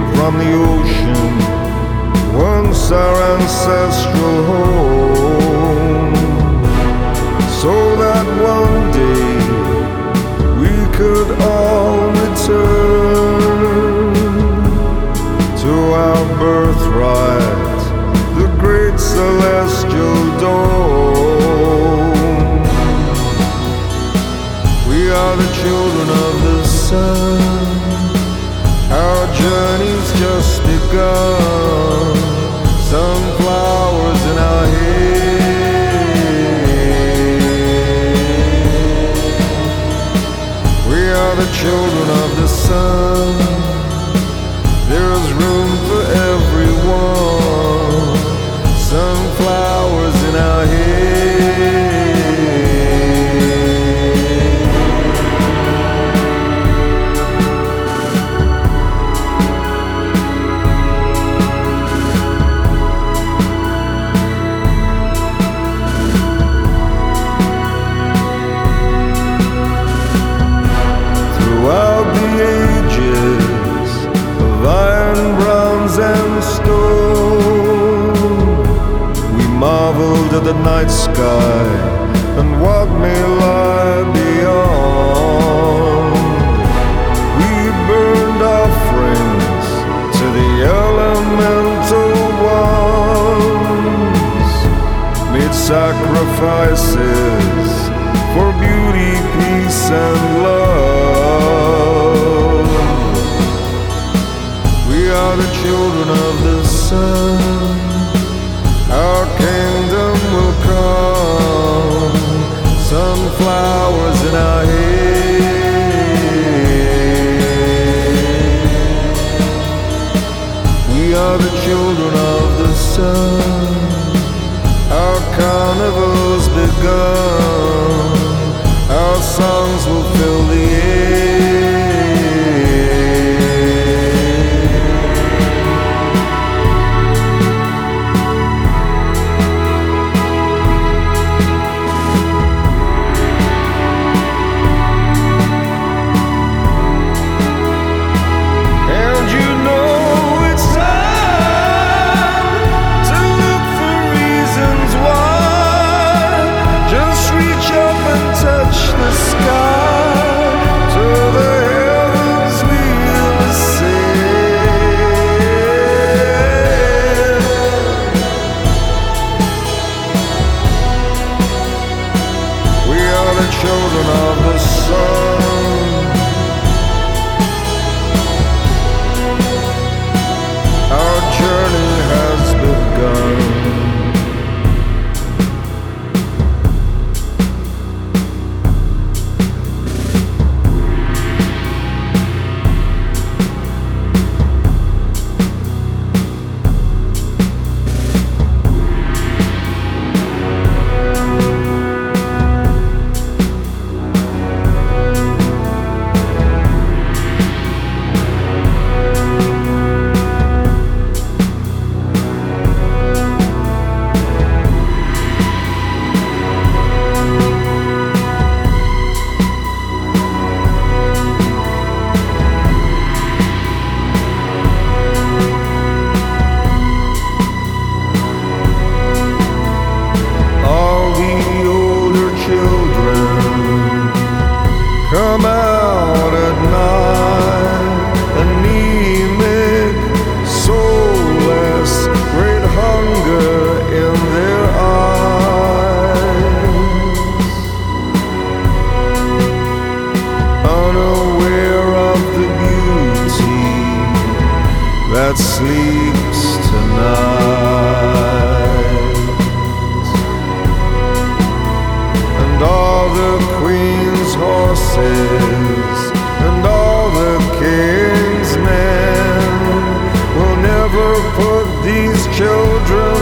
from the ocean, once our ancestral home, so that one day we could all return to our birthright, the great celestial dome. We are the children of the sun, our journey's just begun. Sunflowers in our hair. We are the children of the sun. There is room for everyone. Sunflowers in our hair. Throughout the ages of iron, bronze, and stone, we marveled at the night sky and what may lie beyond. We burned offerings to the elemental ones, made sacrifices for beauty, peace, and love. We are the children of the sun. Our kingdom will come. Sunflowers in our hair. We are the children of the sun. Our carnival's begun. Our songs will fill the air. And you know it's time to look for reasons why. Just reach up and touch the sky. To the heavens we'll ascend. We are the children of the sun. Our journey has begun. Come out at night, anemic, soulless, great hunger in their eyes, unaware of the beauty that sleeps tonight. And all the queen's horses and all the king's men will never put these children